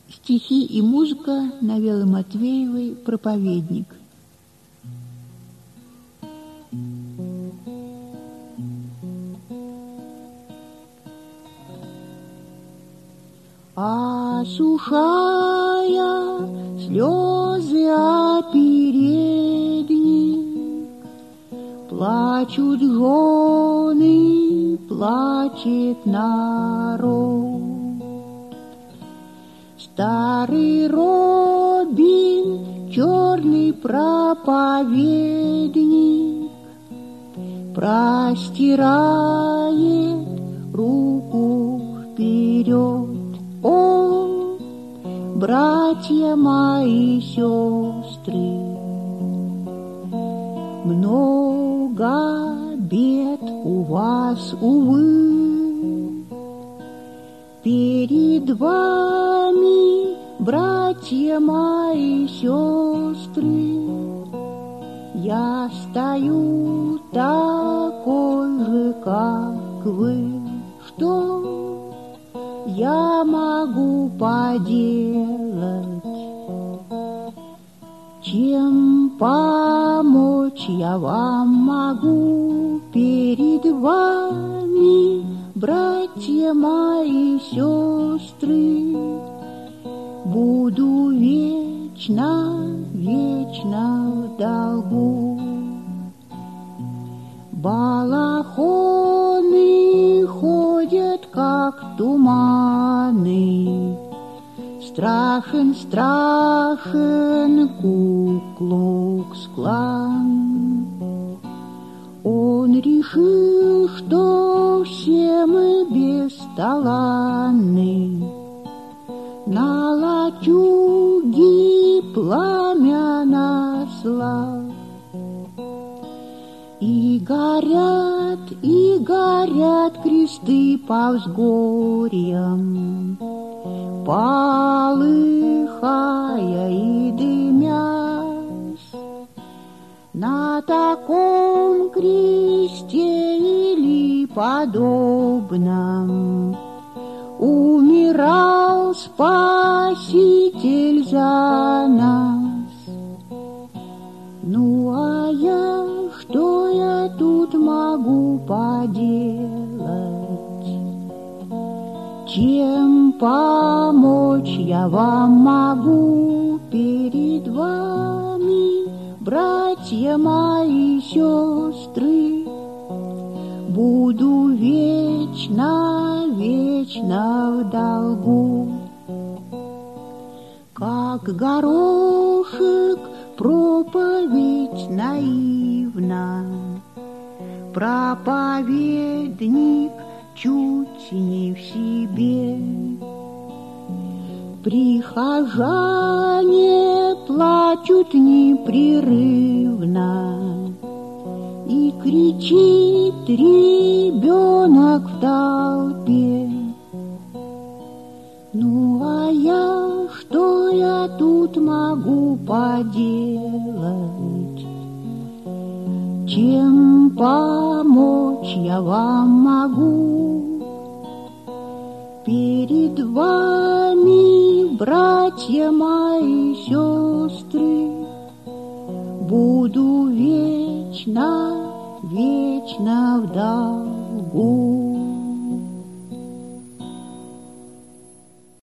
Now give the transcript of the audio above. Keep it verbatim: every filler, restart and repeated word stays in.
Стихи и музыка Новеллы Матвеевой «Проповедник». Осушая слезы опередник, плачут жены, плачет народ. Старый Робин, черный проповедник, простирает руку вперед. О, братья мои, сестры, много бед у вас, увы. Перед вами, братья мои, сестры, я стою такой же, как вы. Что я могу поделать? Чем помочь я вам могу? Перед вами, братья мои, сестры, буду вечно, вечно в долгу. Балахоны ходят, как туманы, страшен, страшен Ку-Клукс-Клан. Он решил, что все мы бесталанны, на лачуге пламя наслал. И горят, и горят кресты по взгорьям, полыхая и дымясь. На таком кресте или подобном умирал Спаситель за нас. Ну а я, что я тут могу поделать? Чем помочь я вам могу? Перед вами, братья мои, сестры, буду вечно, вечно в долгу. Как горошек проповедь наивна, проповедник чуть не в себе. Прихожане плачут непрерывно, и кричит ребенок в толпе. Ну а я, что я тут могу поделать? Чем помочь я вам могу? Перед вами, братья мои, сестры, буду вечно, вечно в долгу.